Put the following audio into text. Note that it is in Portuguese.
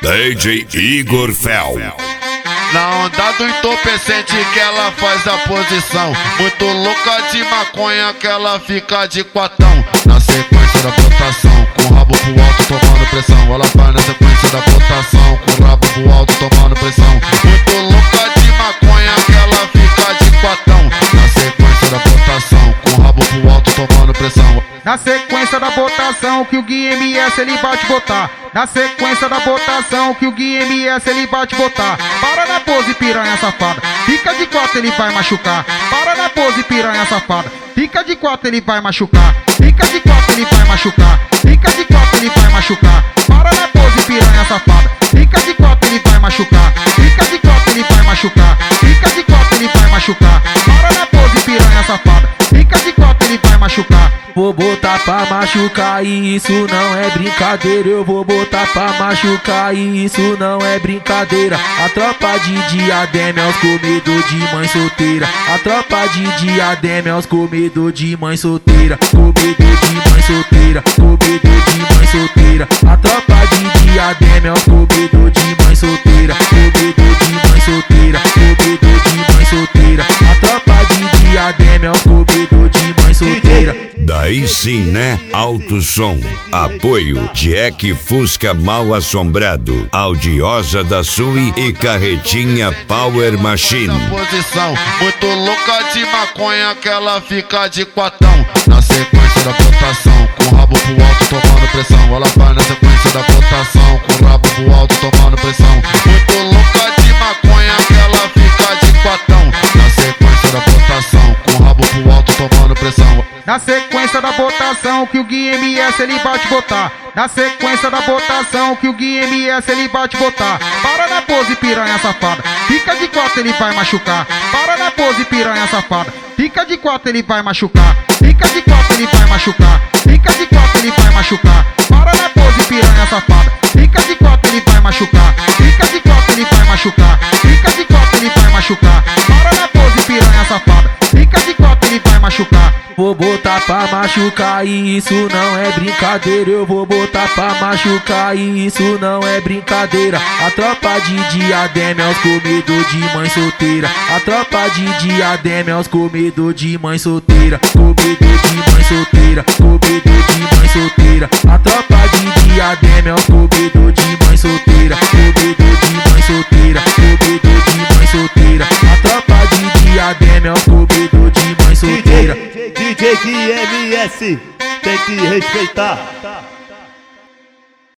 DJ Igor Fel. Na onda do entorpecente que ela faz a posição, muito louca de maconha que ela fica de quatão. Na sequência da botação, com o rabo pro alto tomando pressão. Ela vai na sequência da botação, com o rabo pro alto tomando pressão. Muito louca de maconha que ela fica de quatão. Na sequência da botação, com o rabo pro alto tomando pressão. Na sequência da botação que o Gui MS ele vai te botar. Na sequência da botação que o Gui MS ele vai te botar. Para na pose, piranha safada. Fica de quatro, ele vai machucar. Para na pose, piranha safada. Fica de quatro, ele vai machucar. Fica de quatro, ele vai machucar. Fica de quatro, ele vai machucar. Para na pose, piranha safada. Fica de quatro, ele vai machucar. Fica de quatro, ele vai machucar. Fica de quatro, ele vai machucar. Para na pose, piranha safada. Fica de quatro, ele vai machucar. Vou botar pra machucar e isso não é brincadeira. Eu vou botar pra machucar e isso não é brincadeira. A tropa de Diadema é os comidos de mãe solteira. A tropa de Diadema é os comidos de mãe solteira. Comido de mãe solteira, comido de mãe solteira. A tropa de Diadema é os comidos de mãe solteira. Comido de mãe solteira, comido de mãe solteira. A tropa de Diadema é os comidos de mãe solteira. Daí sim, né? Alto som. Apoio Jack Fusca Mal Assombrado, Audiosa da Sui e Carretinha Power Machine. Posição, muito louca de maconha que ela fica de quatão. Na sequência da botação, com o rabo pro alto tomando pressão. Ela vai na sequência da botação, com o rabo pro alto tomando pressão. Muito louca de maconha que ela fica de quatão. Na sequência da botação, com o rabo pro alto tomando pressão. Na sequência da botação que o Gui MS ele vai te botar. Na sequência da botação que o Gui MS ele vai te botar. Para na pose, piranha safada. Fica de quatro, ele vai machucar. Para na pose, piranha safada. Fica de quatro, ele vai machucar. Fica de quatro, ele vai machucar. Fica de quatro, ele vai machucar. Para na pose, piranha safada. Fica de quatro, ele vai machucar. Fica de quatro, ele vai machucar. Fica de quatro, ele vai machucar. Para na pose, piranha safada. Fica de quatro, ele vai machucar. Vou botar pra machucar e isso não é brincadeira. Eu vou botar pra machucar e isso não é brincadeira. A tropa de Diadema é os comidos de mãe solteira. A tropa de Diadema é os comidos de mãe solteira. Comido de mãe solteira, comido de mãe solteira. A tropa de Diadema é os comidos de mãe solteira. Comido de mãe solteira, comido de mãe solteira. A tropa de Diadema é os comidos de mãe solteira. DJ Gui MS tem que respeitar.